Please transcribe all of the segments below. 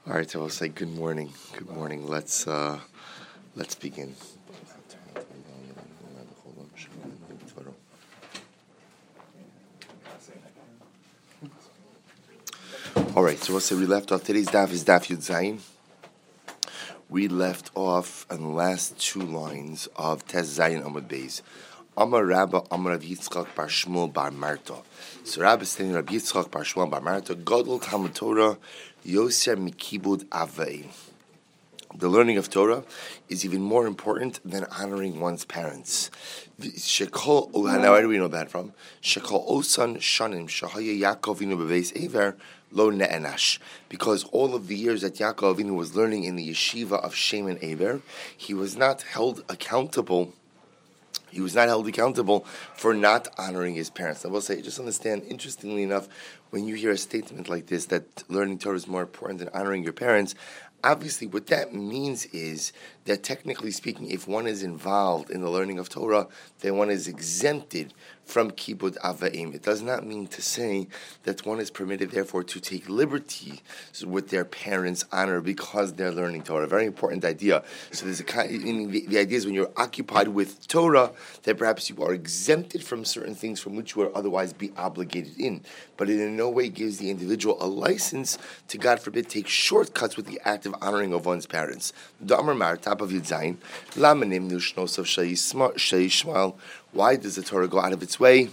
All right, so I'll say good morning. Good morning. Let's begin. All right, so we'll say we left off. Today's daf is daf Yud Zayin. We left off on the last two lines of Tes Zayin Amud Beis. Amar Rabba Amar Rav Yitzchak Bar Shmuel Bar Marta. So Rabba is saying Rav Yitzchak Bar Shmuel Bar Marta. Gadol Talmud Torah Yoser Mikibud Avei. The learning of Torah is even more important than honoring one's parents. Now, where do we know that from? Shekol Osan Shanim Shahaya Yaakov Avinu Bebeis Ever Lo Ne'enash. Because all of the years that Yaakov Avinu was learning in the yeshiva of Shem and Ever, he was not held accountable. He was not held accountable for not honoring his parents. I will say, just understand, interestingly enough, when you hear a statement like this, that learning Torah is more important than honoring your parents, obviously what that means is that technically speaking, if one is involved in the learning of Torah, then one is exempted from Kibud Avaim. It does not mean to say that one is permitted, therefore, to take liberty with their parents' honor because they're learning Torah. Very important idea. So there's the idea is when you're occupied with Torah, that perhaps you are exempted from certain things from which you would otherwise be obligated in. But it in no way gives the individual a license to, God forbid, take shortcuts with the act of honoring of one's parents. The Amar Mar, top of Yud Zayin, Lamanim Nushnos of Shayishmael. Why does the Torah go out of its way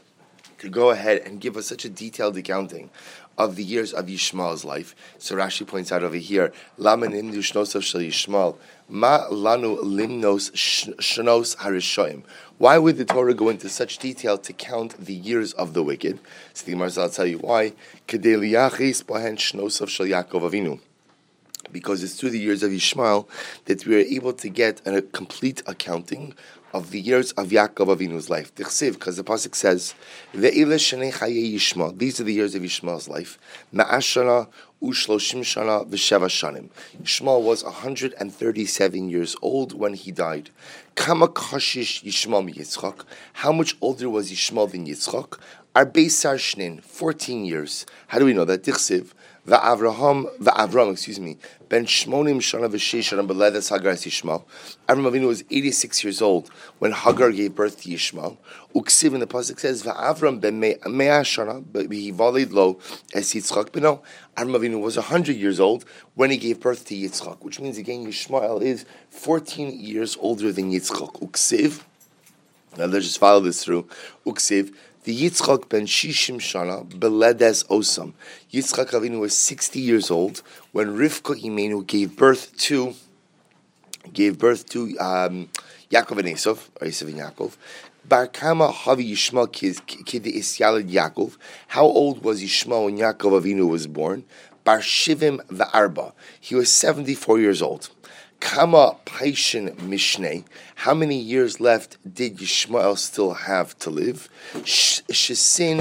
to go ahead and give us such a detailed accounting of the years of Yishmael's life? So Rashi points out over here, Lamanim Nushnos of Shayishmael, Ma Lanu Limnos Shnos Harishoim. Why would the Torah go into such detail to count the years of the wicked? So the Gemara will tell you why. Kedei liyachis bahen shnos of Shel Yaakov Avinu. Because it's through the years of Yishmael that we are able to get a complete accounting of the years of Yaakov Avinu's life. Because the pasuk says, "Ve'ile shenei chayei Yishmael." These are the years of Yishmael's life. Ma'ashana u'shloshim shana v'sheva shanim. Yishmael was 137 years old when he died. Kama kashish Yishmael mi Yitzchak. How much older was Yishmael than Yitzchak? Arbeisar shnin, 14 years. How do we know that? Tichsiv. Va'Avram, ben Shmonim Shana v'Sheish Shana beledas Hagar es Yishmael. Avram Avinu was 86 years old when Hagar gave birth to Yishmael. Uksiv in the pasuk says Va'Avram ben Mea Shana v'Hivalid lo es Yitzchak beno. Avram Avinu was 100 years old when he gave birth to Yitzchak, which means again Yishmael is 14 years older than Yitzchak. Uksiv. Now let's just follow this through. Uksiv. The Yitzchak ben Shishim Shana beledes Osam. Yitzchak Avinu was 60 years old when Rivka Imenu gave birth to Yaakov and Esav, or Esav and Yaakov. Bar Kama Havi Yishmael Kid Isyalad Yaakov. How old was Yishmael when Yaakov Avinu was born? Bar Shivim v'Arba. He was 74 years old. Kama Paishin Mishneh. How many years left did Yishmael still have to live? Let me say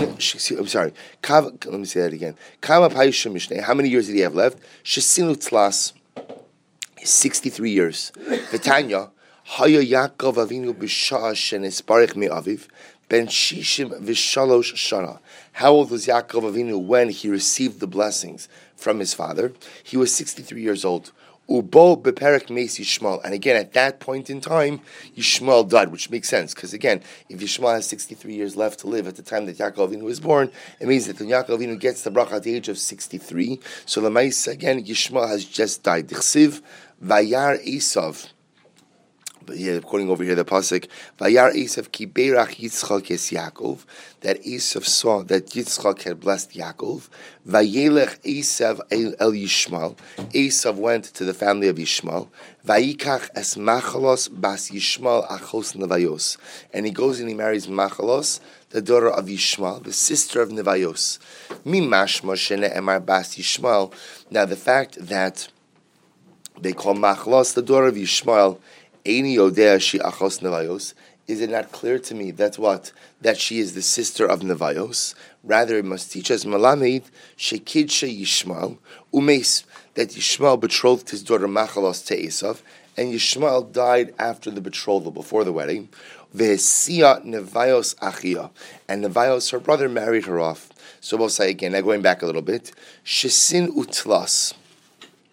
that again. Kama Paishin Mishneh. How many years did he have left? Shesinu Tlas. 63 years. V'Tanya. Haya Yaakov Avinu b'Shah shenisparich me'aviv. Ben Shishim v'Shalosh Shana. How old was Yaakov Avinu when he received the blessings from his father? He was 63 years old. Ubo beperek meis Yishmael, and again at that point in time, Yishmael died, which makes sense because again, if Yishmael has 63 years left to live at the time that Yaakov Avinu was born, it means that when Yaakov Avinu gets the bracha at the age of 63, so the Lamaisa again, Yishmael has just died. Dichsiv vayar Esav. But here, quoting over here the pasuk, Vayar Esav ki beirach Yitzchak es Yaakov, that Esav saw that Yitzchak had blessed Yaakov. Vayelech Esav el Yishmael. Esav went to the family of Yishmael. Vayikach es Machalos bas Yishmael achos Nevayos, and he goes and he marries Machalos, the daughter of Yishmael, the sister of Nevayos. Mimashma shene emar bas Yishmael. Now the fact that they call Machalos the daughter of Yishmael, is it not clear to me that she is the sister of Nevayos? Rather, it must teach us Malamed Shekidsha Yishmael Umes, that Yishmael betrothed his daughter Machalos to Esav, and Yishmael died after the betrothal, before the wedding. Ve'sia Nevayos Achia, and Nevayos, her brother, married her off. So we'll say again, now going back a little bit, Shesin Utlas.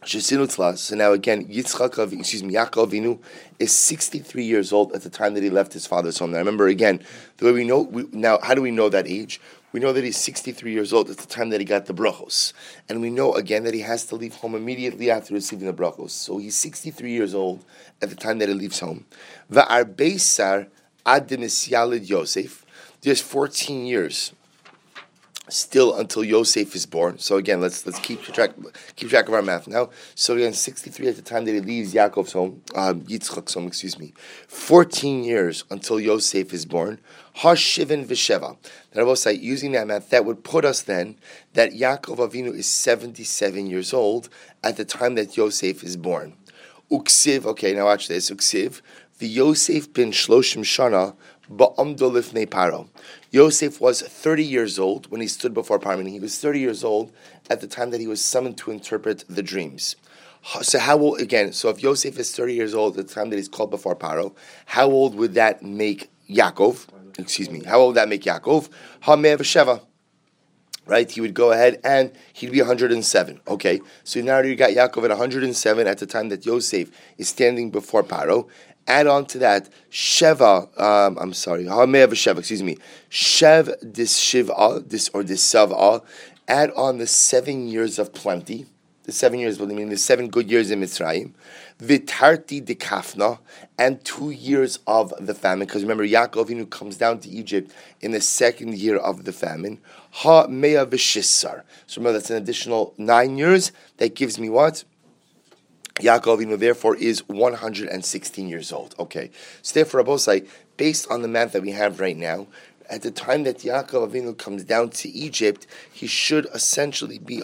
So now again, Yaakov Avinu is 63 years old at the time that he left his father's home. Now remember again, the way we know, now how do we know that age? We know that he's 63 years old at the time that he got the brachos. And we know again that he has to leave home immediately after receiving the brachos. So he's 63 years old at the time that he leaves home. Va'arbeisar ad Yalid Yosef. There's 14 years still until Yosef is born. So again, let's keep track of our math now. So again, 63 at the time that he leaves Yaakov's home, Yitzchak's home, 14 years until Yosef is born. Hashivin v'sheva. That I will say, using that math, that would put us then that Yaakov Avinu is 77 years old at the time that Yosef is born. Uksiv, okay, now watch this. Uksiv, the Yosef bin Shloshim Shana ba'amdo lifnei Paro. Yosef was 30 years old when he stood before Paro. He was 30 years old at the time that he was summoned to interpret the dreams. So how old, again, so if Yosef is 30 years old at the time that he's called before Paro, how old would that make Yaakov? How old would that make Yaakov? Ha-me'ah v'sheva. Right, he would go ahead and he'd be 107. Okay, so now you got Yaakov at 107 at the time that Yosef is standing before Paro. Add on to that Sheva. Shev dis Shiva, this Savah. Add on the 7 years of plenty. The 7 years, what I mean, the 7 good years in Mitzrayim. Vitarti de Kafna, and 2 years of the famine. Because remember, Yaakov Avinu comes down to Egypt in the 2nd year of the famine. Ha mea v'shissar. So remember, that's an additional 9 years. That gives me what? Yaakov Avinu therefore is 116 years old. Okay, so therefore, Abosai, based on the math that we have right now, at the time that Yaakov Avinu comes down to Egypt, he should essentially be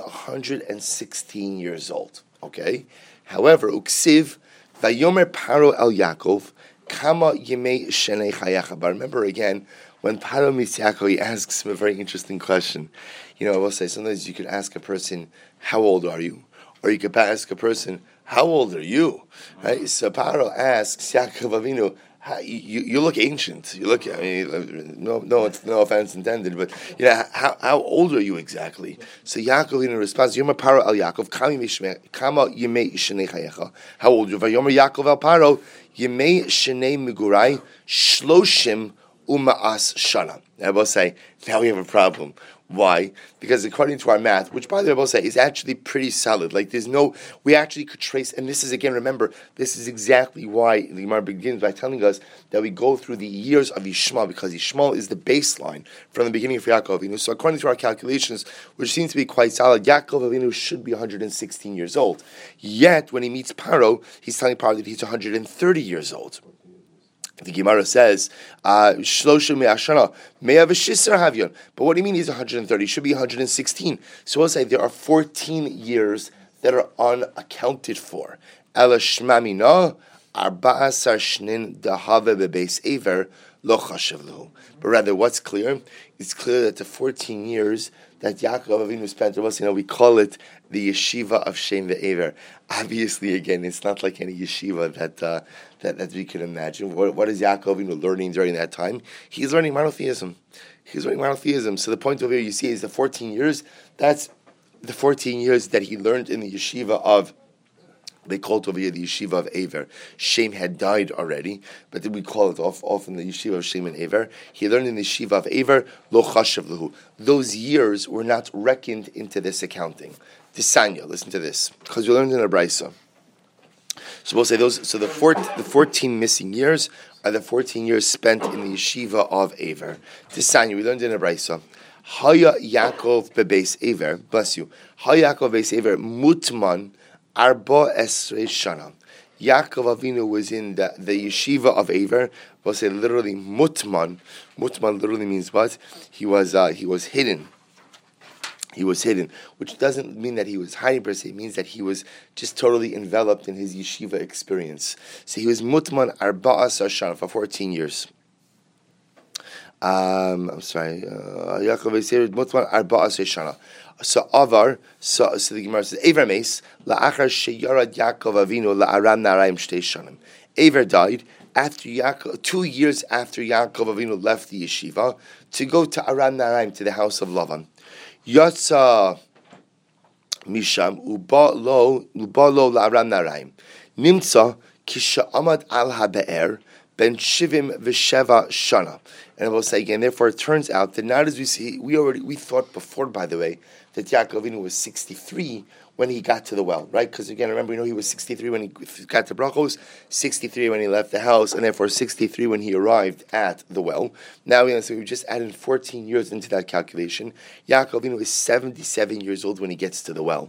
116 years old. Okay, however, Uksiv Vayomer Paro El Yaakov Kama Yemei Shenei Chayacha. But remember again, when Paro meets Yaakov, he asks him a very interesting question. I will say sometimes you could ask a person, "How old are you?" Or you could ask a person, "How old are you?" Right? So Paro asks Yaakov Avinu, you look ancient. You look, no offense intended, but how old are you exactly? So Yaakov Avinu responds, Yomer Paro El Yaakov, Kama Yemei Shenei Chayecha. How old are you? Yomer Yaakov El Paro, Yemei Shenei Migurai, Shloshim Uma'as Shana. I will say, now we have a problem. Why? Because according to our math, which by the way I will say is actually pretty solid. Like we actually could trace, and this is again, remember, this is exactly why the Gemara begins by telling us that we go through the years of Yishmael, because Yishmael is the baseline from the beginning of Yaakov Avinu. So according to our calculations, which seem to be quite solid, Yaakov Avinu should be 116 years old. Yet, when he meets Paro, he's telling Paro that he's 130 years old. The Gemara says, "Shloshim me'ashana me'ah v'shisar havyon." But what do you mean he's 130? He should be 116. So we'll say there are 14 years that are unaccounted for. Ela shmamina arba'asar shnin dahave bebeis ever lo chashav lehu. But rather, what's clear? It's clear that the 14 years that Yaakov Avinu spent, we call it the yeshiva of Shem ve'ever. Obviously, again, it's not like any yeshiva that we can imagine. What is Yaakov Avinu learning during that time? He's learning monotheism. So the point over here you see is the 14 years. That's the 14 years that he learned in the yeshiva of. They call it over here the yeshiva of Aver. Shem had died already, but then we call it often the yeshiva of Shem and Aver. He learned in the yeshiva of Aver, lo chashav lehu. Those years were not reckoned into this accounting. Tisanya, listen to this, because we learned in a brisa. So we'll say those. So the 14 missing years are the 14 years spent in the yeshiva of Aver. Tisanya, we learned in a brisa. Haya Yaakov bebeis Aver, bless you. Haya Yaakov bebeis Aver mutman. Arba Esrei Shana. Yaakov Avinu was in the yeshiva of Aver. We'll say literally mutman. Mutman literally means what? He was hidden. He was hidden, which doesn't mean that he was hiding per se. It means that he was just totally enveloped in his yeshiva experience. So he was mutman Arba Esrei Shana for 14 years. I'm sorry. Yaakov Esrei mutman Arba Esrei Shana. So the Gemara says, Aver meis la'achar sheyarad Yaakov Avinu la'aram naraim shtei shanim. Aver died after 2 years after Yaakov Avinu left the yeshiva to go to Aram Naraim, to the house of Lavan. Yatsa Misham uba lo la'aram naraim. Nimtza kisha amad al habe'er ben shivim v'sheva shana. And I will say again, therefore it turns out that not as we see, we thought before, by the way, that Yaakov Avinu was 63 when he got to the well, right? Because again, remember, he was 63 when he got to Brachos, 63 when he left the house, and therefore 63 when he arrived at the well. Now, so we just added 14 years into that calculation. Yaakov Avinu is 77 years old when he gets to the well.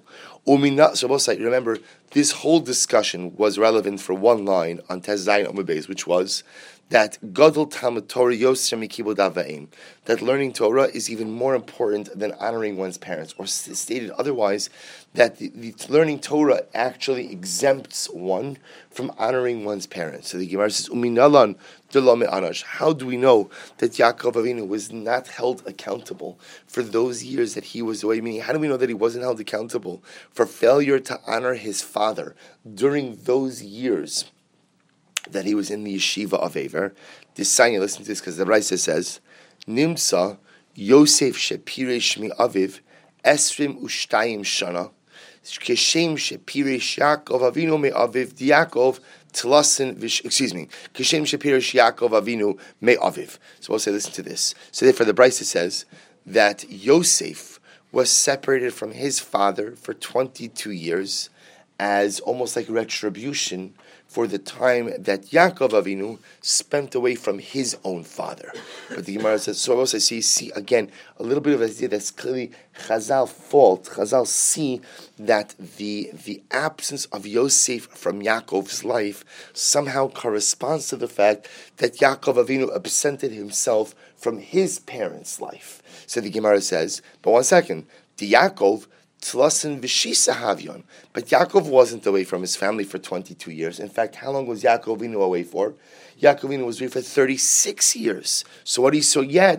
Remember, this whole discussion was relevant for one line on Tez Zayin Amud Beis, which was that Gadol Talmud Torah Yoser Mikibud Avayim, that learning Torah is even more important than honoring one's parents, or stated otherwise, that the learning Torah actually exempts one from honoring one's parents. So the Gemara says, Uminalan delame anash. How do we know that Yaakov Avinu was not held accountable for those years that he was away? Meaning, how do we know that he wasn't held accountable for failure to honor his father during those years that he was in the yeshiva of Aver? This sign, listen to this, because the Brisa says, Nimsa Yosef Shepirei Shmi Aviv Esrim Ushtayim Shana Keshem Shepirei Yaakov Avinu Me Aviv Diakov Tlasin Keshem Shepirei Yaakov Avinu Me Aviv. So we'll say, listen to this. So therefore the Brisa says that Yosef was separated from his father for 22 years as almost like retribution for the time that Yaakov Avinu spent away from his own father. But the Gemara says, so also see again, a little bit of an idea that's clearly Chazal fault. Chazal see that the absence of Yosef from Yaakov's life somehow corresponds to the fact that Yaakov Avinu absented himself from his parents' life. So the Gemara says, but one second, the Yaakov Tlasin Vishisa Havyon. But Yaakov wasn't away from his family for 22 years. In fact, how long was Yaakov Avinu away for? Yaakov Avinu was away for 36 years. So what what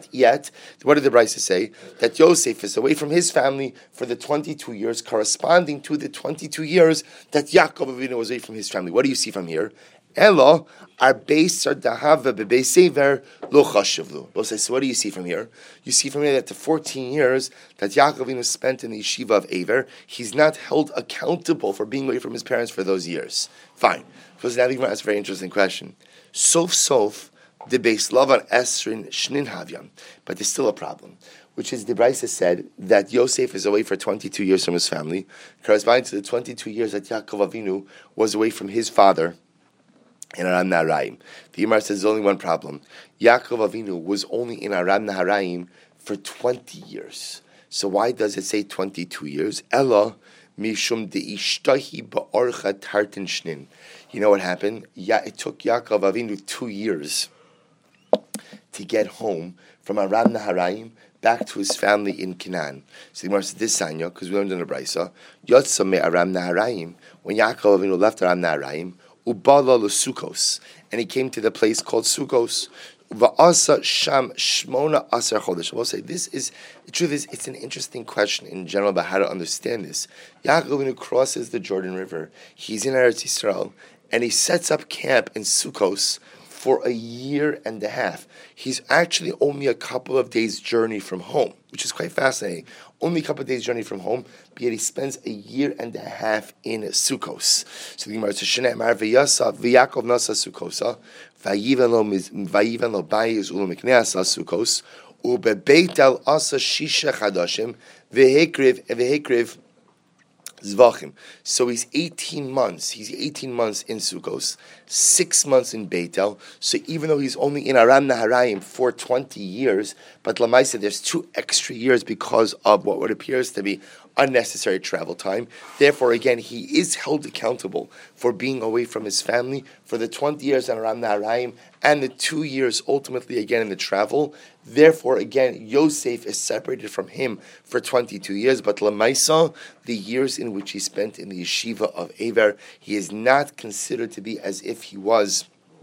did the Brisa say? That Yosef is away from his family for the 22 years, corresponding to the 22 years that Yaakov Avinu was away from his family. What do you see from here? Elo our base are dahava bebesever lo chashivlu. So what do you see from here? You see from here that the 14 years that Yaakov Avinu spent in the yeshiva of Aver, he's not held accountable for being away from his parents for those years. Fine. Because now the Gemara asks a very interesting question. Sof the base lavan esrin shnin havyan, but there's still a problem, which is the Brisa said that Yosef is away for 22 years from his family, corresponding to the 22 years that Yaakov Avinu was away from his father in Aram Naharaim. The Gemara says there's only one problem. Yaakov Avinu was only in Aram Naharaim for 20 years. So why does it say 22 years? Ella mishum deishtahi ba'orcha tartin shnin. You know what happened? It took Yaakov Avinu 2 years to get home from Aram Naharaim back to his family in Canaan. So the Gemara says this sanya, because we learned in the Brisa, Yotza me Aram Naharaim, when Yaakov Avinu left Aram Naharaim, Ubala Sukos, and he came to the place called Sukos. Va'asa Sham Shmona Asar Chodesh. I will say the truth is, it's an interesting question in general about how to understand this. Yaakov Avinu crosses the Jordan River. He's in Eretz Yisrael, and he sets up camp in Sukos for a year and a half. He's actually only a couple of days' journey from home, which is quite fascinating. Only a couple of days' journey from home, but yet he spends a year and a half in Sukkos. So the Gemara says, "Shneimar v'yasa v'Yaakov nasa Sukkosa v'yivan lo bayis ulo mikneasa Sukkos ubebeit el asa shisha chadashim v'hekriv Zvachim. So he's 18 months. He's 18 months in Sukkos, 6 months in Beitel. So even though he's only in Aram Naharaim for 20 years, but Lamaisa, there's 2 extra years because of what appears to be unnecessary travel time. Therefore, again, he is held accountable for being away from his family for the 20 years in Aram Naharaim and the 2 years ultimately again in the travel. Therefore, again, Yosef is separated from him for 22 years, but Lamaisa, the years in which he spent in the yeshiva of Aver, he is not considered to be as if he was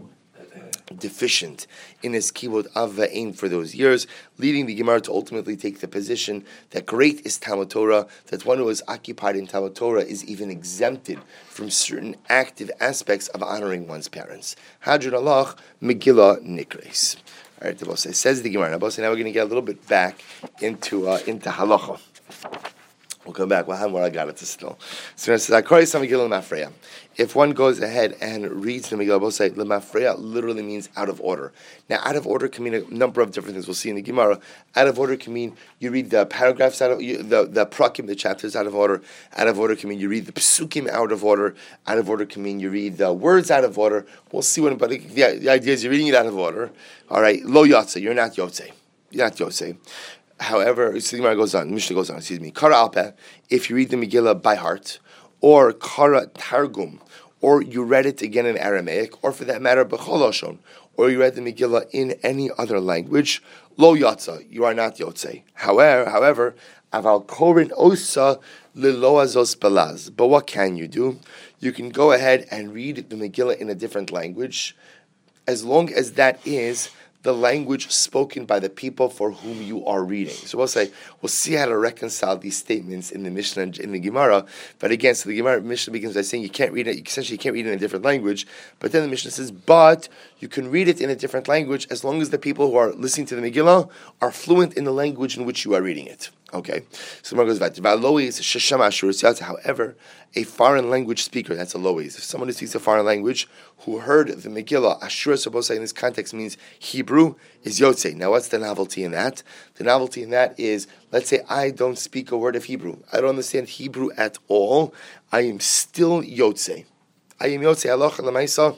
deficient in his kibud av va'ein for those years, leading the Gemara to ultimately take the position that great is Talmud Torah, that one who is occupied in Talmud Torah is even exempted from certain active aspects of honoring one's parents. Hadron Allah Megillah Nikres. All right, says the Gemara. Now we're going to get a little bit back into halacha. We'll come back. We'll have more. I got it still. So it says, Megillah Lemafreya. If one goes ahead and reads the Megillah, we'll say Lemafreya literally means out of order. Now, out of order can mean a number of different things. We'll see in the Gemara. Out of order can mean you read the paragraphs out of the prakim, the chapters out of order. Out of order can mean you read the psukim out of order. Out of order can mean you read the words out of order. We'll see when, but the idea is you're reading it out of order. All right, lo yotze, you're not yotze. You're not yotze. However, the Gemara goes on, Mishnah goes on, Kara Alpeh, if you read the Megillah by heart, or Kara Targum, or you read it again in Aramaic, or for that matter, B'chol Lashon, or you read the Megillah in any other language, Lo Yatza, you are not Yotze. However, Aval Korin Osa Liloazos Balaz. But what can you do? You can go ahead and read the Megillah in a different language, as long as that is the language spoken by the people for whom you are reading. So we'll see how to reconcile these statements in the Mishnah and in the Gemara. But again, so the Gemara Mishnah begins by saying you can't read it, essentially you can't read it in a different language. But then the Mishnah says, but you can read it in a different language as long as the people who are listening to the Megillah are fluent in the language in which you are reading it. Okay, so the Gemara goes, however, a foreign language speaker, that's a lois. If someone who speaks a foreign language who heard the Megillah, Ashura Sabosai in this context means Hebrew, is Yotze. Now what's the novelty in that? The novelty in that is, let's say I don't speak a word of Hebrew. I don't understand Hebrew at all. I am still Yotze. I am Yotze, Aloha Lamaisa.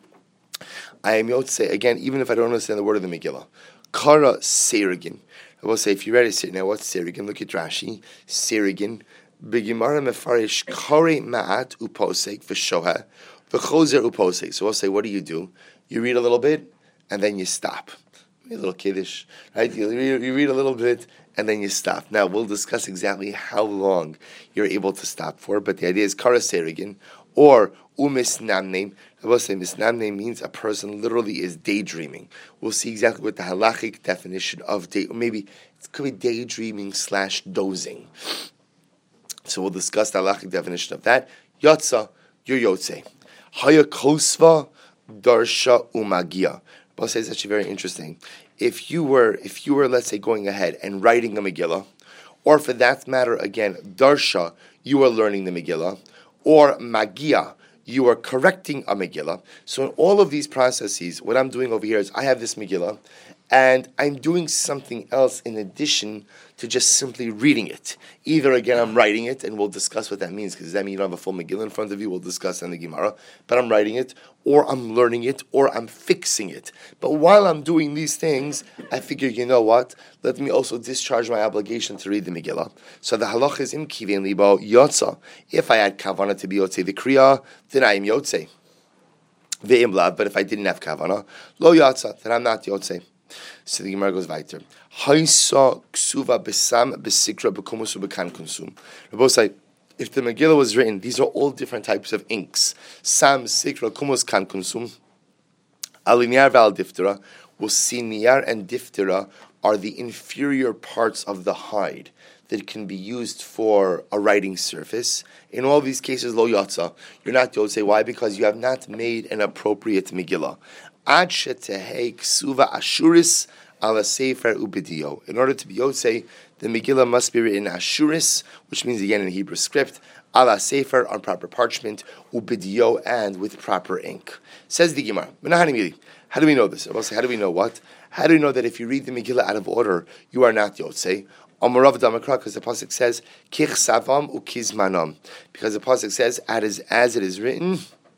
I am Yotze, again, even if I don't understand the word of the Megillah. Kara Serigin. I will say, if you read it, now what's Serigin? Look at Rashi. Serigin. Begimara mefarish kore ma'at uposek v'shoha v'chozer uposek. So we'll say, what do? You read a little bit, and then you stop. A little kiddush, right? You read a little bit, and then you stop. Now, we'll discuss exactly how long you're able to stop for, but the idea is kara serigin, or umisnamne. I will say misnamne means a person literally is daydreaming. We'll see exactly what the halachic definition of maybe it could be daydreaming / dozing. So we'll discuss the halachic definition of that. Yotza, you're yotze. Haya kosva darsha umagia. I'll say it's actually very interesting. If you were, let's say, going ahead and writing a Megillah, or for that matter, again, darsha, you are learning the Megillah, or magia, you are correcting a Megillah. So in all of these processes, what I'm doing over here is I have this Megillah, and I'm doing something else in addition to just simply reading it. Either, again, I'm writing it, and we'll discuss what that means, because does that mean you don't have a full Megillah in front of you? We'll discuss in the Gemara. But I'm writing it, or I'm learning it, or I'm fixing it. But while I'm doing these things, I figure, you know what? Let me also discharge my obligation to read the Megillah. So the halach is im kivein libo yotza. If I had kavana to be yotze the kriya, then I am yotze. Ve'im lav, but if I didn't have kavana, lo yotza, then I'm not yotze. So the Gemara goes weiter. Haisa ksuva besam besikra bekumus ubekan konsum. Both say, if the Megillah was written, these are all different types of inks. Sam, sikra, kumus, kan konsum. Aliniar val diftera. We'll see niyar and diftera are the inferior parts of the hide that can be used for a writing surface. In all these cases, lo yotza. You're not yotze. Why? Because you have not made an appropriate Megillah. Ad shetehei ksuva ashuris ala sefer ubidio. In order to be yotze, the Megillah must be written ashuris, which means again in Hebrew script, ala sefer on proper parchment, ubidio, and with proper ink. Says the Gemara. How do we know this? I will say, how do we know what? How do we know that if you read the Megillah out of order, you are not yotze? Amarav Damakra, because the pasuk says kich savam ukizmanam, because the pasuk says as it is written,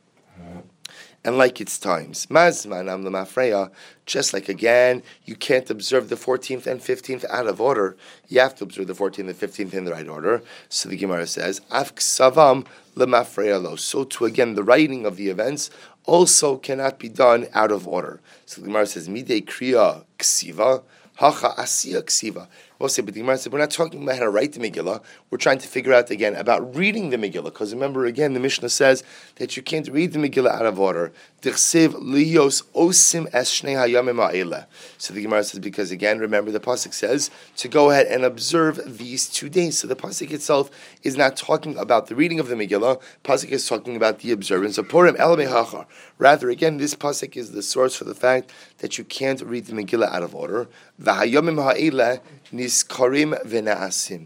and like its times. Mazmanam lemafreya, just like again, you can't observe the 14th and 15th out of order. You have to observe the 14th and 15th in the right order. So the Gemara says, af ksavam lemafreya lo. So to again, the writing of the events also cannot be done out of order. So the Gemara says, midei kriya ksiva, hacha asiya ksiva. We'll say, but the Gemara said, we're not talking about how to write the Megillah. We're trying to figure out, again, about reading the Megillah. Because remember, again, the Mishnah says that you can't read the Megillah out of order. Dichsiv liyos osim es shnei hayamim ha'eleh. So the Gemara says, because again, remember, the pasuk says to go ahead and observe these 2 days. So the pasuk itself is not talking about the reading of the Megillah. Pasuk is talking about the observance of Purim el mehachar. Rather, again, this pasuk is the source for the fact that you can't read the Megillah out of order. V'hayamim ha'eleh niskarim v'na'asim.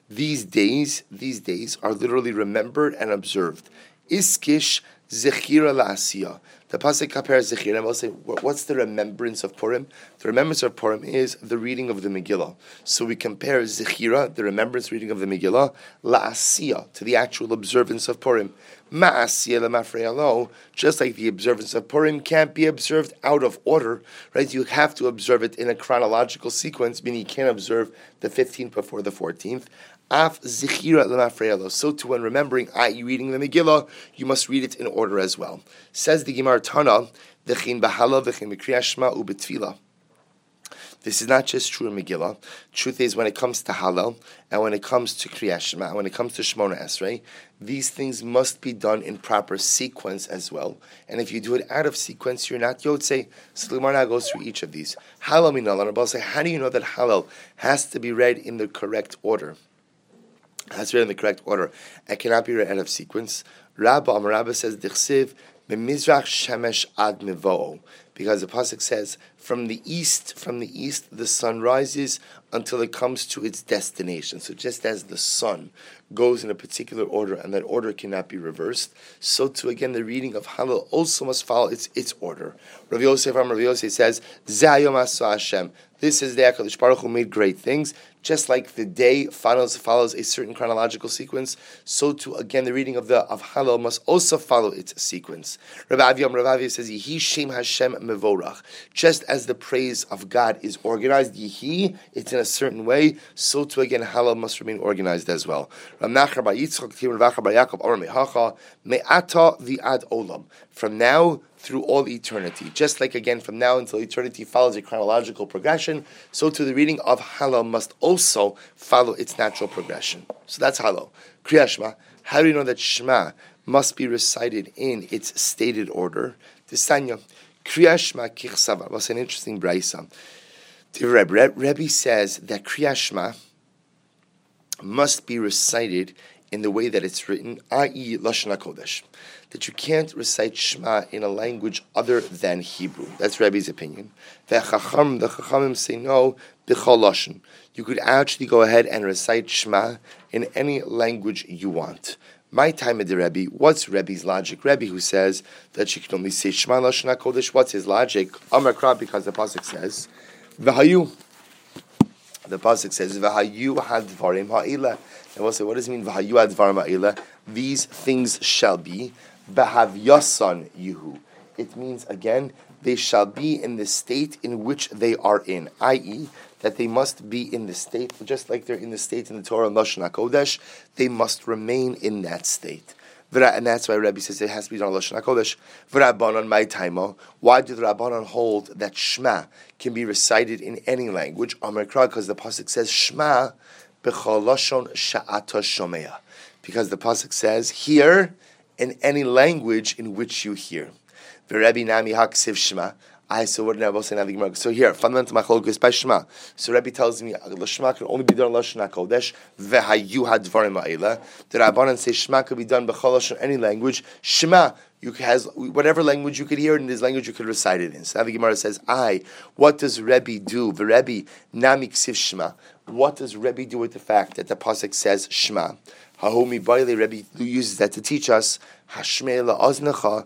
These days are literally remembered and observed. Iskish zechira la'asiyah. The pasuk compares zechira, and we'll say, what's the remembrance of Purim? The remembrance of Purim is the reading of the Megillah. So we compare zechira, the remembrance reading of the Megillah, la'asiyah, to the actual observance of Purim. Ma'asiyah lemafreya, just like the observance of Purim can't be observed out of order, right? You have to observe it in a chronological sequence, meaning you can't observe the 15th before the 14th. Af zichira lemafreya. So too, when remembering, i.e., reading the Megillah, you must read it in order as well. Says the Gemara Tana, v'chein b'hala v'chein b'kriyas shema u'b'tefila. This is not just true in Megillah. Truth is, when it comes to Hallel, and when it comes to Kriyas Shema, and when it comes to Shmona Esrei, these things must be done in proper sequence as well. And if you do it out of sequence, you're not Yotzei. So the Gemara now goes through each of these. Hallel minal, and Rabbi say, how do you know that Hallel has to be read in the correct order? It has to be read in the correct order. It cannot be read out of sequence. Rabba says, Dichsiv, Mimizrach Shemesh ad Mevo'o. Because the pasuk says, from the east, the sun rises until it comes to its destination. So just as the sun goes in a particular order, and that order cannot be reversed, so too again the reading of Hallel also must follow its order. Rav Yosef says, Zayom Asa Hashem. This is the HaKadosh Baruch Hu made great things. Just like the day follows a certain chronological sequence, so too again the reading of Hallel must also follow its sequence. Rav Avia says, Yehi Shem Hashem Mevorach. Just as the praise of God is organized, Yehi, it's in a certain way, so too again Hallel must remain organized as well. From now through all eternity. Just like again from now until eternity follows a chronological progression, so too the reading of Hallel must also follow its natural progression. So that's Hallel. Kriyas Shema. How do you know that Shema must be recited in its stated order? Tistanya. Kriyas Shema kichsava. Was an interesting braysa. Rebbe says that Kriyas Shema must be recited in the way that it's written, i.e. Lashon HaKodesh. That you can't recite Shema in a language other than Hebrew. That's Rebbe's opinion. The Chachamim say no, B'chol Lashon. You could actually go ahead and recite Shema in any language you want. My time at the Rebbe, what's Rebbe's logic? Rebbe who says that you can only say Shema Lashon HaKodesh, what's his logic? Amar Kra, because the pasuk says, V'hayu. The pasuk says, V'hayu hadvarim ha'ila. And we'll say, what does it mean, V'hayu hadvarim ha'ila? These things shall be, B'havyasan yuhu. It means, again, they shall be in the state in which they are in, i.e., that they must be in the state, just like they're in the state in the Torah and Lashon HaKodesh, they must remain in that state. And that's why Rebbe says it has to be done on Lashon HaKodesh. V'Rabbanan my taimo. Why do the Rabbanan hold that Shema can be recited in any language? Amar Kra, because the pasuk says Shema b'chol lashon sha'ata shomea. Because the pasuk says, hear in any language in which you hear. V'Rebbe nami haksiv Shema. So what did I say now? The Gemara? So here, fundamental machlokes by Shema. So Rebbe tells me Shema can only be done in Lashon HaKodesh. V'hayu hadvarim ha'ila. The Rabbanan say Shema could be done b'chol lashon any language. Shema, you has whatever language you could hear in this language you could recite it in. So now the Gemara says, what does Rebbe do? V'Rebbe nami ksiv Shema. What does Rebbe do with the fact that the pasuk says Shema? Hahomi Baile, Rebbe uses that to teach us Hashmei la'oznecha.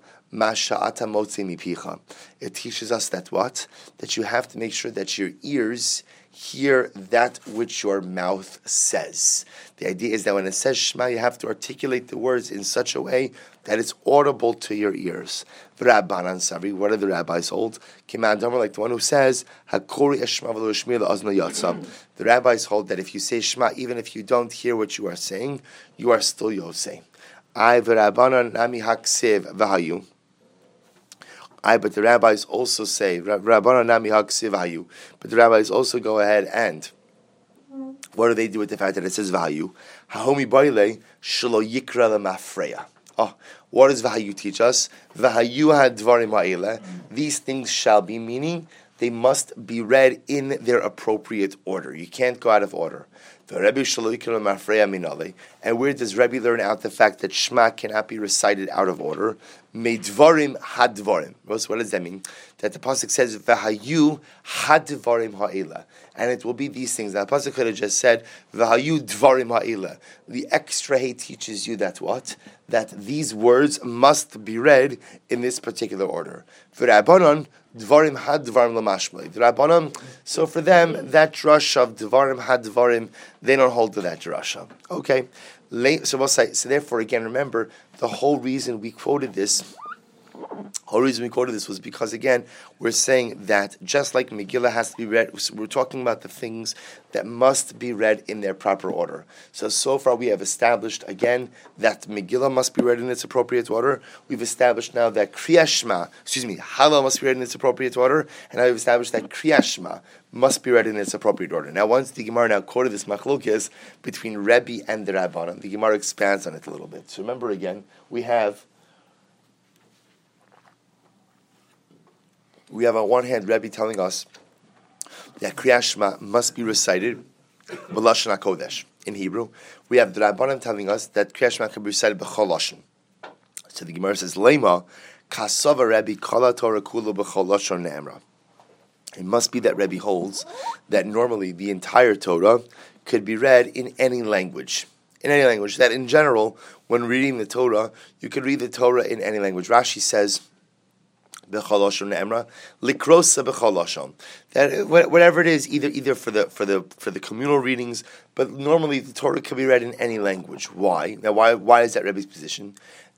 It teaches us that what? That you have to make sure that your ears hear that which your mouth says. The idea is that when it says Shema, you have to articulate the words in such a way that it's audible to your ears. V'Rabbanan Sabri, what do the rabbis hold? Kiman like the one who says, Hakori Eshma v'lo Shmi la'azno yatzam. The rabbis hold that if you say Shema, even if you don't hear what you are saying, you are still Yosei. V'Rabbanan nami haksiv v'hayu. But the rabbis also say, Rabbanan nami haksiv hayu. But the rabbis also go ahead and, what do they do with the fact that it says vahayu? Hahomi baile shelo yikra lemafreya. What does vahayu teach us? Vahayu hadvarim ha'ila. These things shall be, meaning they must be read in their appropriate order. You can't go out of order. And where does Rebbe learn out the fact that Shema cannot be recited out of order? Meidvarim hadvarim. What does that mean? That the pasuk says v'hayu hadvarim ha'ela, and it will be these things. Now, the pasuk could have just said v'hayu dvarim ha'ela. The extra hay teaches you that what? That these words must be read in this particular order. V'rabbanon dvarim hadvarim lamashmai. The Rabbanon, so for them that drush of dvarim hadvarim, they don't hold to that drasha. Okay. So we'll say, so therefore, again, remember, the whole reason we quoted this was because, again, we're saying that just like Megillah has to be read, we're talking about the things that must be read in their proper order. So far we have established, again, that Megillah must be read in its appropriate order. We've established now that Hallel must be read in its appropriate order, and now we've established that Kriyas Shema must be read in its appropriate order. Now, once the Gemara now quoted this machlokes between Rebbe and the Rabbanan, the Gemara expands on it a little bit. So remember again, we have on one hand Rebbe telling us that Kriyas Shema must be recited b'lashon hakodesh in Hebrew. We have the Rabbanan telling us that Kriyas Shema can be recited b'chol lashon. So the Gemara says, Lema kasava Rebbe kala Torah kula b'chol lashon ne'emra. It must be that Rebbe holds that normally the entire Torah could be read in any language. In any language. That in general, when reading the Torah, you could read the Torah in any language. Rashi says, B'chol ne'emra, likrosa b'chol lashon. That whatever it is, either for the communal readings, but normally the Torah can be read in any language. Why? Now, why is that Rebbe's position?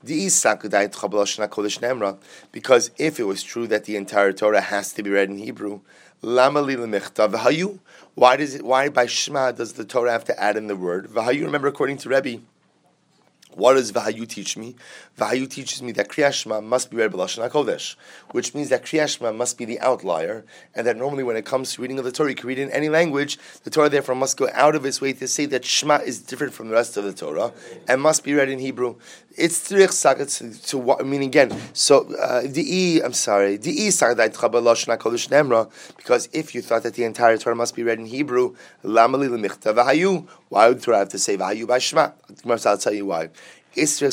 Because if it was true that the entire Torah has to be read in Hebrew, why by Shema does the Torah have to add in the word v'hayu? Remember, according to Rebbe, what does v'hayu teach me? V'hayu teaches me that Kriyas Shema must be read b'lashon hakodesh, which means that Kriyas Shema must be the outlier, and that normally when it comes to reading of the Torah, you can read it in any language. The Torah therefore must go out of its way to say that Shema is different from the rest of the Torah and must be read in Hebrew. It's tzrich sagat to what I mean again. So because if you thought that the entire Torah must be read in Hebrew, why would the Torah have to say v'hayu by Shema? I'll tell you why. Also,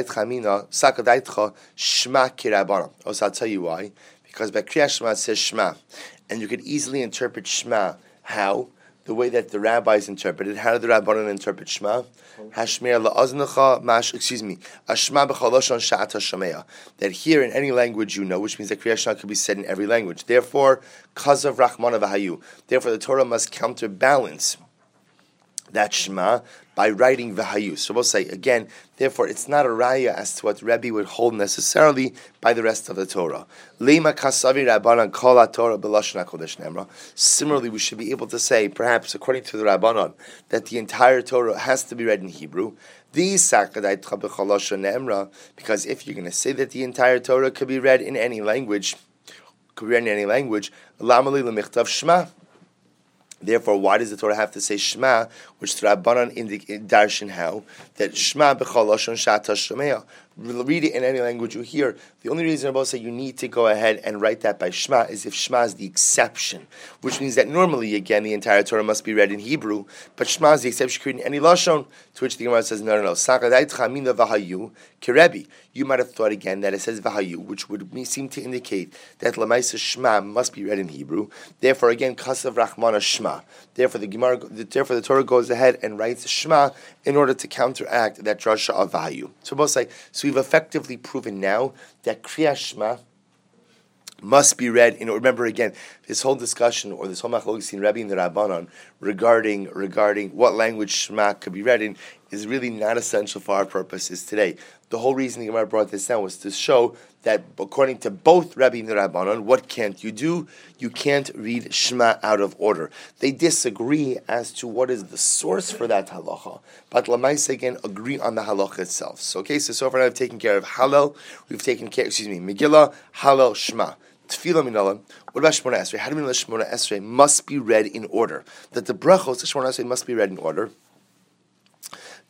I'll tell you why. Because by Kriyas Shema it says Shema, and you could easily interpret Shema how? The way that the rabbis interpreted. How did the Rabbanan interpret Shema? Hashmir la'aznecha Ashma b'chol lashon sha'ata shameya. That here in any language you know, which means that Kriyas Shema could be said in every language. Therefore, kazav rachmana v'hayu. Therefore, the Torah must counterbalance that Shema by writing v'hayu. So we'll say again, therefore it's not a raya as to what Rebbe would hold necessarily by the rest of the Torah. Lema kasavi Rabbanan kol Torah b'lashon hakodesh ne'emra. Similarly, we should be able to say, perhaps according to the Rabbanan, that the entire Torah has to be read in Hebrew. Because if you're going to say that the entire Torah could be read in any language, Shema. Therefore, why does the Torah have to say Shema, which the Rabbanan indicate darshan how that Shema b'chol lashon sha'ata shameya. Read it in any language you hear. The only reason Rabbanan say you need to go ahead and write that by Shema is if Shema is the exception, which means that normally, again, the entire Torah must be read in Hebrew, but Shema is the exception you can read in any lashon. To which the Gemara says, no. Sakadaytcha v'hayu kirebi. You might have thought again that it says v'hayu, which would seem to indicate that Lamaisa Shema must be read in Hebrew. Therefore, again, kasav rachmana Shema. Therefore, the Torah goes ahead and writes Shema in order to counteract that drasha of v'hayu. So both say, so we've effectively proven now that Kriyas Shema must be read. Remember again, this whole discussion or this whole machlokes in Rebbe and the Rabbanan regarding what language Shema could be read in is really not essential for our purposes today. The whole reason the Gemara brought this down was to show that according to both Rebbe and the Rabbanan, what can't you do? You can't read Shema out of order. They disagree as to what is the source for that halacha, but Lamaisa again agree on the halacha itself. So far I've taken care of Hallel, Megillah, Hallel, Shema. Tefillah Minallah. What about Shmona Esrei? How do we know that Shmona Esrei must be read in order? That the brachos of Shmona Esrei must be read in order.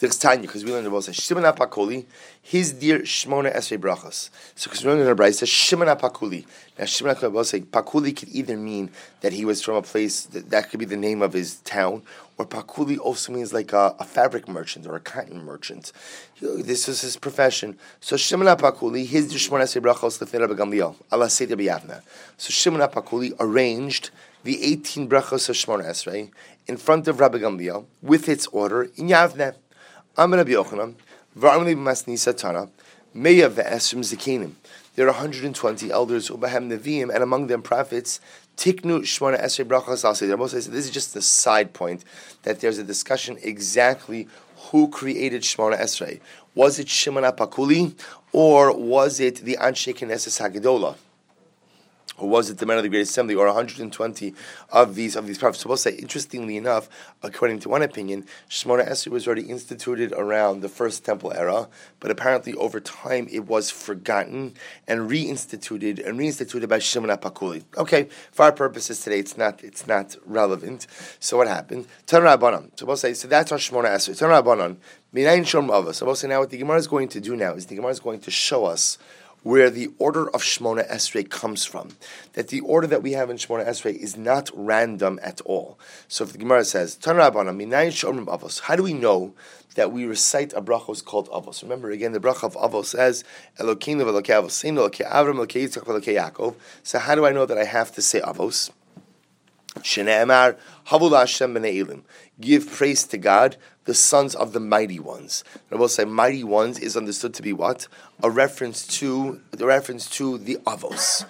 There's Tanya, because we learned about Shimon HaPakuli, his dear Shmona Esrei Brachos. So because we learned in the Brayta, Shimon HaPakuli. Now Shimon HaPakuli, Pakuli could either mean that he was from a place, that could be the name of his town, or Pakuli also means like a fabric merchant or a cotton merchant. This is his profession. So Shimon HaPakuli, his dear Shmona Esrei Brachos, Lefnei Rabbi Gamliel, ala Seder B'Yavna. So Shimon HaPakuli arranged the 18 Brachos of Shmona Esrei in front of Rabbi Gamliel with its order in Yavne. Amar Rabbi Yochanan, v'amli b'masnisa Tana, meya ve'esrim zikenim. There are 120 elders, ubahem neviim, and among them prophets. Tiknu shmona esrei brachos al seder. This is just a side point that there's a discussion exactly who created Shmona Esrei. Was it Shimon HaPakuli, or was it the Anshe Knesset Hagedolah? Or was it the men of the Great Assembly, or 120 of these prophets? So we'll say, interestingly enough, according to one opinion, Shemona Esrei was already instituted around the First Temple era, but apparently over time it was forgotten and reinstituted by Shimon HaPakuli. Okay, for our purposes today, it's not relevant. So what happened? Tanur Rabbanan. So we'll say, so that's our Shemona Esrei. Tanur Rabbanan. Minayin Shom Avos. So we'll say now what the Gemara is going to do now is the Gemara is going to show us where the order of Shmona Esrei comes from. That the order that we have in Shmona Esrei is not random at all. So if the Gemara says, Tanur Rabbanan, Minayin Shomrim Avos, how do we know that we recite a brachos called Avos? Remember again, the bracha of Avos says, Elokeinu v'Elokei Avoseinu, Elokei Avram, Elokei Yitzchak, Elokei Yaakov. So how do I know that I have to say Avos? Shne'emar, Havu LaHashem b'nei Elim. Give praise to God, the sons of the mighty ones. And I will say, mighty ones is understood to be what? A reference to the Avos.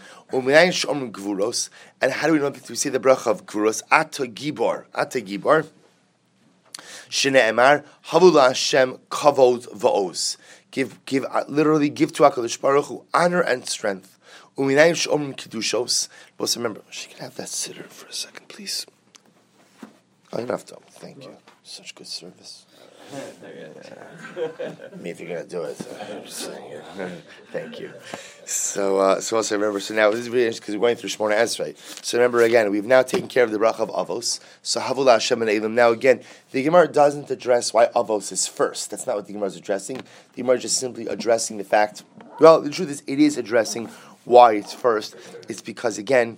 And how do we know that we say the bracha of Gvuros? Ata Gibor. Shne'emar, Havu LaHashem kavod va'oz. Literally give to HaKadosh Baruch Hu honor and strength. Uminayim sh'omrim kedushos. But remember, she can have that sitter for a second, please. I don't have to. Thank you. Such good service. Me, if you're gonna do it, I'm just saying. Thank you. So also remember. So now this is really interesting because we're going through Shmona Esrei. So remember again, we've now taken care of the bracha of Avos. So Havu LaHashem b'nei Elim. Now again, the Gemara doesn't address why Avos is first. That's not what the Gemara is addressing. The Gemara is just simply addressing the fact. Well, the truth is, it is addressing why it's first. It's because again,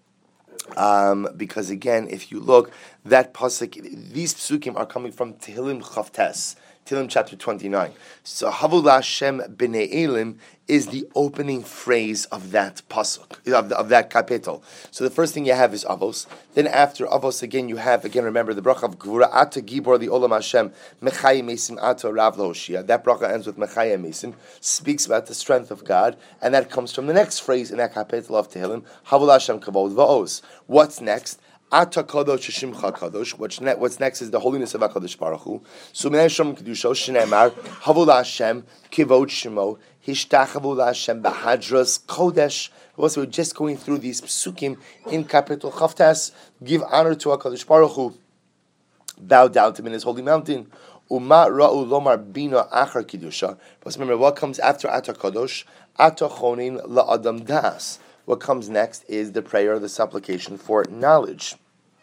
if you look, that pasuk, these psukim are coming from Tehillim Chavtes, Tehillim chapter 29. So Havu LaHashem b'nei Elim is the opening phrase of that pasuk, of that kapitel. So the first thing you have is Avos. Then after Avos, again you have, remember the bracha of Gvura Ata Gibor the Olam Hashem Mechayim Mesim Ata Rav Lahoshia. That bracha ends with Mechayim Mesim, speaks about the strength of God, and that comes from the next phrase in that kapitel of Tehillim, Havu LaHashem Kavod Va'oz. What's next? Ata Kadosh Shimcha Kadosh. What's next is the holiness of HaKadosh Baruch Hu. So Minay Shom Kedusho Shneimar Havu LaHashem Kivod Shemo Hishtachavu LaHashem Bahadras Kodesh. Also, we're just going through these psukim in capital Chavtas. Give honor to HaKadosh Baruch Hu. Bow down to him in his holy mountain. Uma Ra'u Lomar Bina Achar Kedusha. But remember, what comes after Ata Kadosh? Ata Chonin LaAdam Das. What comes next is the prayer, the supplication for knowledge.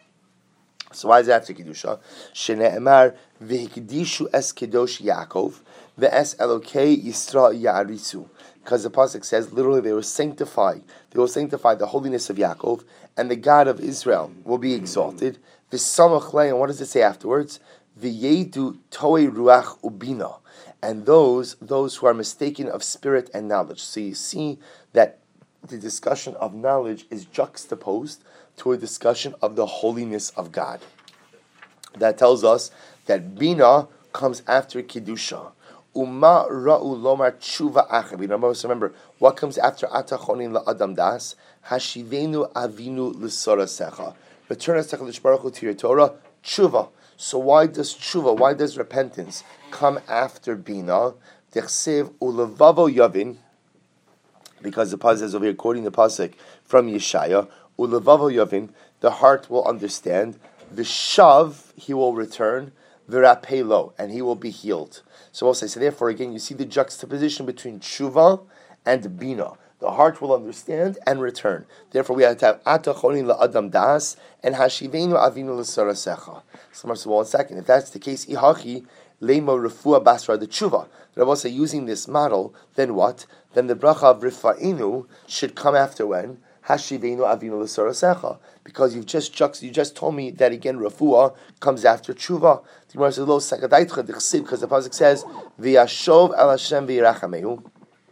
So why is that after Kedusha? Shene'emar v'hikdishu es kedosh Yaakov ve'es Elokei Yisra Ya'arisu. Because the pasuk says, literally, they will sanctify the holiness of Yaakov, and the God of Israel will be exalted. V'samach lei, and what does it say afterwards? V'yedu toei ruach ubina. And those who are mistaken of spirit and knowledge. So you see that the discussion of knowledge is juxtaposed to a discussion of the holiness of God. That tells us that Bina comes after Kedusha. Uma ra'u lomar tshuva achav. Remember, what comes after Atachonin la'adam das? Hashivenu avinu l'sorasecha. Return us to your Torah, tshuva. So why does repentance come after Bina? Dechsev ulevavo yavin. Because the pasuk says over here, quoting the pasuk from Yeshaya, Ulevavo Yavin, the heart will understand, Vishav, he will return, Virapelo, and he will be healed. So we'll say, so therefore again, you see the juxtaposition between Tshuva and Bina. The heart will understand and return. Therefore we have to have Ata Chonin LaAdam Das and Hashivenu Avinu L'Sarasecha. So well, 1 second, if that's the case, Ihachi, Lema Refuah Basra the Tshuva. Rabbi say using this model, then what? Then the bracha of Rifa'inu should come after when? Hashivenu Avinu L'Sarasecha. Because you just told me that again Refuah comes after Tshuva. The Gemara says, Lo Sakadaitcha D'chsiv, because the pasuk says, V'yashov al Hashem v'yirachamehu.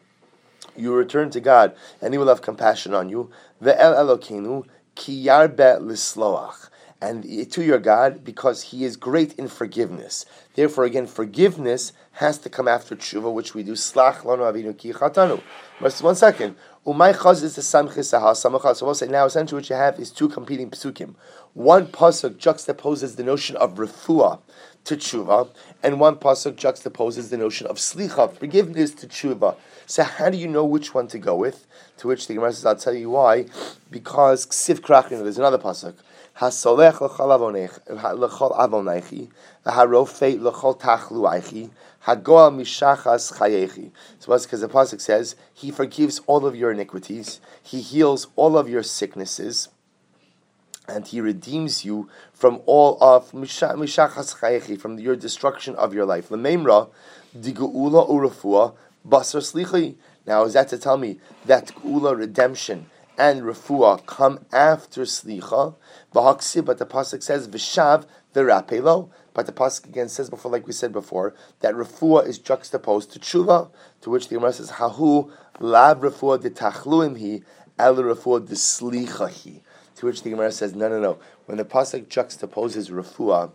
You return to God, and He will have compassion on you. Ve'el Elokeinu ki yarbe l'sloach. And to your God, because He is great in forgiveness. Therefore, again, forgiveness has to come after tshuva, which we do. Slach lanu avinu ki chatanu. Just 1 second. Umay chaz is the samchis aha samachas. So we'll say now, essentially, what you have is two competing psukim. One pasuk juxtaposes the notion of refuah to tshuva, and one pasuk juxtaposes the notion of slicha, forgiveness to tshuva. So how do you know which one to go with? To which the Gemara says, I'll tell you why. Because ksiv krachin, there's another pasuk. Hasolech l'chol avonaychi, v'harofei l'chol tachluaychi, hagoal mishachas chayechi. So that's because the pasuk says He forgives all of your iniquities, He heals all of your sicknesses, and He redeems you from all of mishachas chayechi, from your destruction of your life. L'meimra diguula urafua basar slichi. Now, is that to tell me that geula, redemption, and refuah come after slicha? But the pasuk says v'shav v'rapelo. But the pasuk again says before, like we said before, that refuah is juxtaposed to tshuva. To which the Gemara says hahu lav refuah de tachluim hi el refuah de slicha hi. To which the Gemara says no. When the pasuk juxtaposes refuah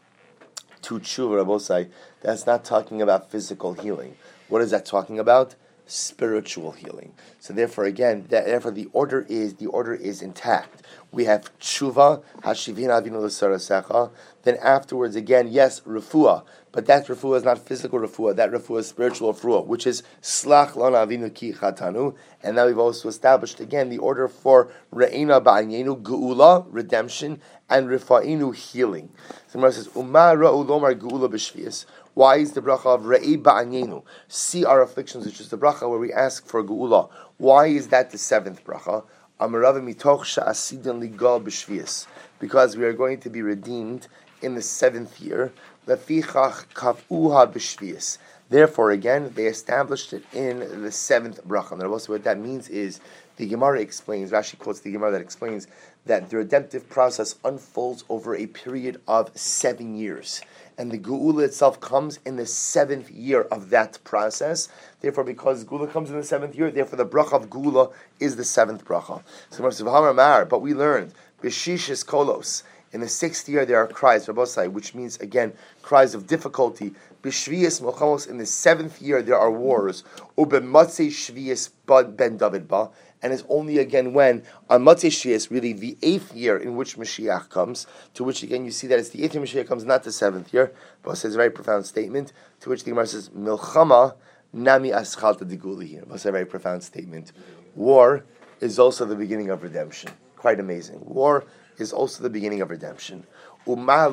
to tshuva, Rabosai, that's not talking about physical healing. What is that talking about? Spiritual healing. So therefore, again, the order is intact. We have tshuva, hashivin avinu l'sarasecha. Then afterwards, again, yes, refuah, but that refuah is not physical refuah. That refuah is spiritual refuah, which is slach lana avinu ki chatanu. And now we've also established again the order for re'ina ba'anyenu geula, redemption, and rifa'inu, healing. So the Gemara says umar ra'u lomar geula b'shvius. Why is the bracha of Re'i Ba'anyenu? See our afflictions, which is the bracha where we ask for Geula. Why is that the seventh bracha? Amarav mitoch sha'asidan ligal b'shvius. Because we are going to be redeemed in the 7th year. Lefichach kav'uha b'shvius. Therefore, again, they established it in the 7th bracha. And also what that means is, the Gemara explains, Rashi quotes the Gemara that explains that the redemptive process unfolds over a period of 7 years. And the Geula itself comes in the 7th year of that process. Therefore, because Geula comes in the 7th year, therefore the bracha of Geula is the 7th bracha. So, but we learned, B'shishis kolos, in the 6th year there are cries, Rabbosai, which means, again, cries of difficulty. B'shviyas mochamos, in the 7th year there are wars. U'b'matzei shviyas ben David ba. And it's only again when, on Matzei Shviyas, really the 8th year in which Mashiach comes, to which again you see that it's the 8th year Mashiach comes, not the 7th year. But it says a very profound statement, to which the Gemara says, Milchama nami aschalta diguli here. It's a very profound statement. War is also the beginning of redemption. Quite amazing. War is also the beginning of redemption. And why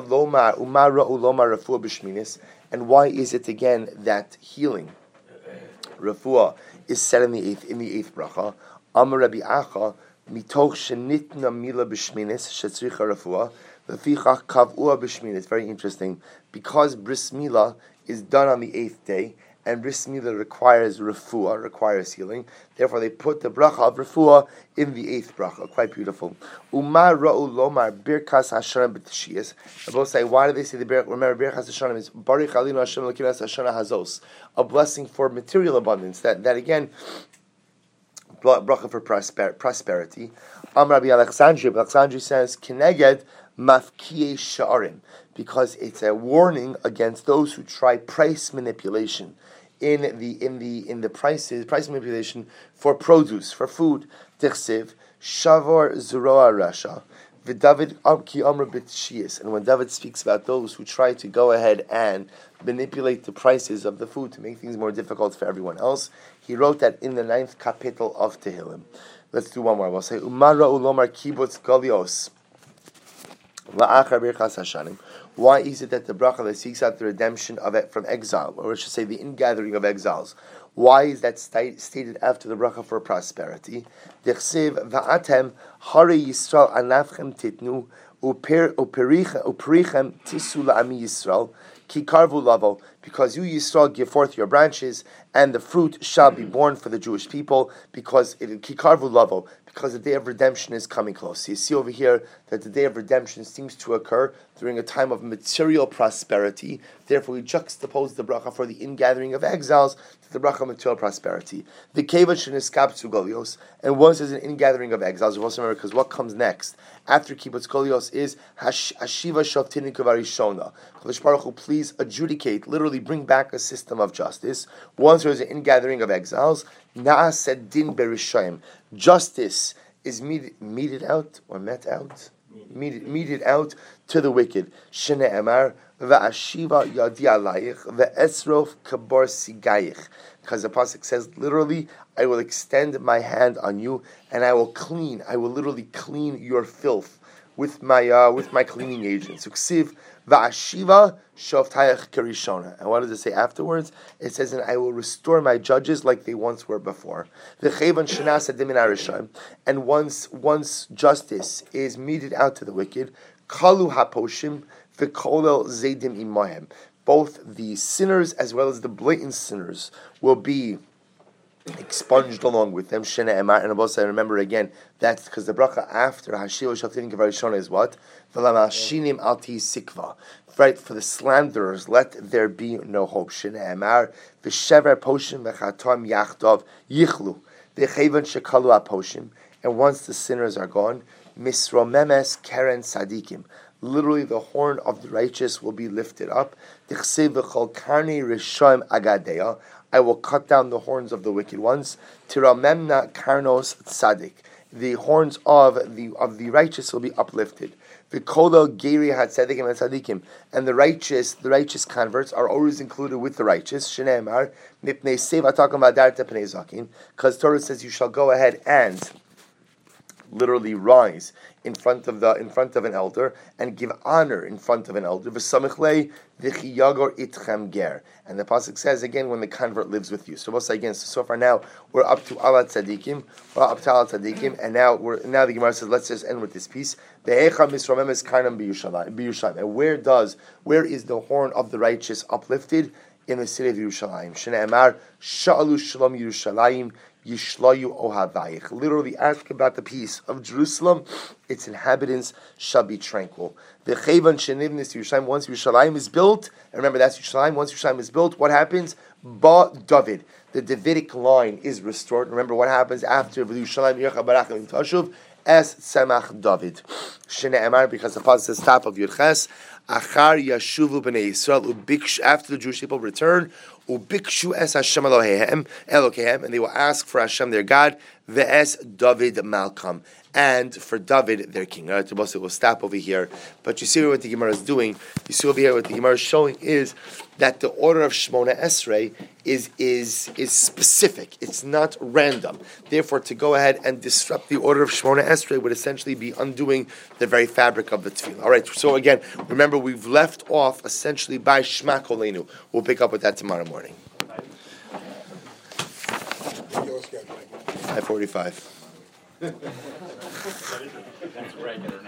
is it again that healing, refuah, is said in the eighth bracha? Amar Rabbi Acha, mitoch shenitna mila b'shminis shetzricha refuah, lefichach kav'ua b'shminis. Very interesting, because bris milah is done on the 8th day, and bris milah requires refuah, requires healing. Therefore, they put the bracha of refuah in the 8th bracha. Quite beautiful. Umar ra'u lomar birkas hashanah b'tishiyas. I both say, why do they say the birkas? Remember, birkas hashanah is barich alinu Hashem l'kiras hashanah hazos, a blessing for material abundance. That again, bracha for prosperity. Rabbi Alexandri says, Keneged mafkiye sha'arim, because it's a warning against those who try price manipulation in the price manipulation for produce, for food. Tichsiv shavor zeroa rasha v'David ki amr b'tshiyas. And when David speaks about those who try to go ahead and manipulate the prices of the food to make things more difficult for everyone else, he wrote that in the 9th kapitel of Tehillim. Let's do one more. We'll say Umara ulomar kibbutz galios la'achar birchas hashanim. Why is it that the bracha that seeks out the redemption of it from exile, or I should say the ingathering of exiles, why is that stated after the bracha for prosperity? Dechsev va'atem hari Yisrael anafchem titnu uperichem tisu la'ami Yisrael ki karvu lavo. because you Yisrael give forth your branches, and the fruit shall be born for the Jewish people, because it kikarvu lavo, because the day of redemption is coming close. So you see over here that the day of redemption seems to occur during a time of material prosperity. Therefore, we juxtapose the bracha for the ingathering of exiles to the bracha of material prosperity. The keva sheniskab golios, and once there's an ingathering of exiles, you also remember, because what comes next after kibbutz golios is hashiva shavtinu kavarishona. Kadosh Baruch Hu, please adjudicate, literally bring back a system of justice. Once there's an ingathering of exiles, na'ased din berishayim. Justice is meted out or met out, meted out to the wicked. Shene emar va'ashiva yadi alayich ve'esrof kabor sigayich. Because the pasuk says literally, I will extend my hand on you, and I will literally clean your filth with my cleaning agents. Uksiv va'ashiva shavtayach karishona. And what does it say afterwards? It says, and I will restore my judges like they once were before. V'chevan shenas adim in arishayim. And once justice is meted out to the wicked, kalu haposhim v'kolel zaydim imahem. Both the sinners as well as the blatant sinners will be expunged along with them. Shene emar, and I remember again, that's because the bracha after Hashiva Shaltin Kevarishona is what? V'lamashinim alti sikva. Right, for the slanderers, let there be no hope. Shene emar, v'shever poshim v'chatom yachdav yichlu. V'chevan shekalu aposhim. And once the sinners are gone, misromemes keren sadikim. Literally, the horn of the righteous will be lifted up. I will cut down the horns of the wicked ones. Tiramemna karnos tzadik. The horns of the righteous will be uplifted. V'kolel geri hatzadikim and tzadikim. And the righteous converts are always included with the righteous. Shneimar mipnei sev atakam adarta pnei zakin. Because Torah says you shall go ahead and literally rise in front of an elder and give honor in front of an elder. V'samichlei v'chiyagor itchem ger. And the pasuk says again, when the convert lives with you. So we'll say again. So far now we're up to Alat Tzadikim. And now the Gemara says, let's just end with this piece. Ve'echa misromemes karnam b'Yerushalayim. And where is the horn of the righteous uplifted? In the city of Yerushalayim. Shene Emar Sha'alu Shalom Yerushalayim Yishlayu Ohavayich. Literally ask about the peace of Jerusalem. Its inhabitants shall be tranquil. V'chevan shenivnis Yerushalayim. Once Yerushalayim is built, and remember that's Yerushalayim. Once Yerushalayim is built, what happens? Ba David. The Davidic line is restored. Remember what happens after Yerushalayim Yercha Barachim Tashuv? Es Semach David. Shene Emar, because the pasuk says top of Yudches. Achar Yashuvu b'nei Yisrael ubikshu, after the Jewish people return, ubikshu es Hashem Elokehem, and they will ask for Hashem their God, ve'es David Malkam, and for David their king. Right, we'll stop over here. But you see what the Gemara is doing. You see over here what the Gemara is showing is that the order of Shmona Esrei is specific. It's not random. Therefore, to go ahead and disrupt the order of Shmona Esrei would essentially be undoing the very fabric of the tefillah. All right. So again, remember we've left off essentially by Shema Kolenu. We'll pick up with that tomorrow morning. 5:45. That's regular.